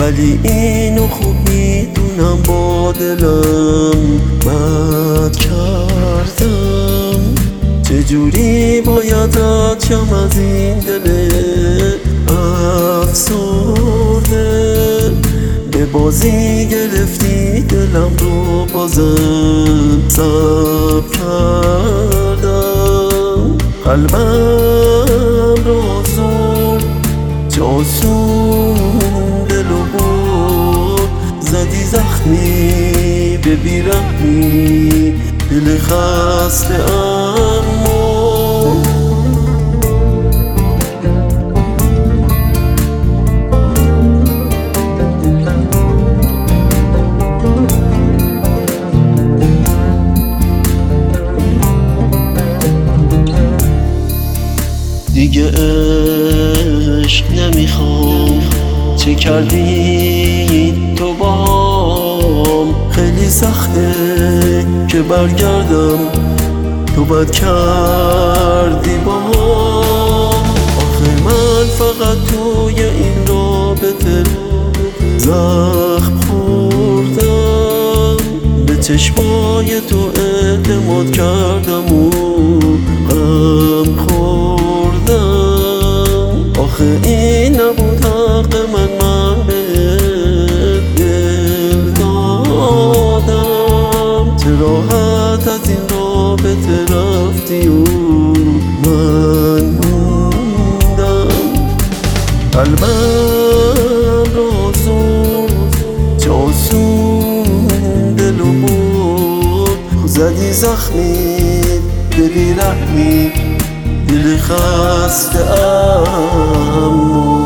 ولی اینو خوب میدونم با دلم بد کردم. چجوری باید رد شم از این دل افسرده؟ به بازی گرفتی دلم رو بازم صبر کردم. قلبم رو زور جاسون دلو بود، زدی زخمی به بیرحمی دل خسته اما دیگه عشق نمیخوام. چه کردی تو باهام؟ خیلی سخته که برگردم، تو بد کردی باهام. آخه من فقط توی این رابطه زخم خوردم، به چشمای تو اعتماد کردم و غم خوردم. آخه این نبود حق من به دل دادم. چه راحت از این رابطه رفتی و من موندم. قلبم رو زود جاسون دلو بود، زدی زخمی به بیرحمی دل خسته اما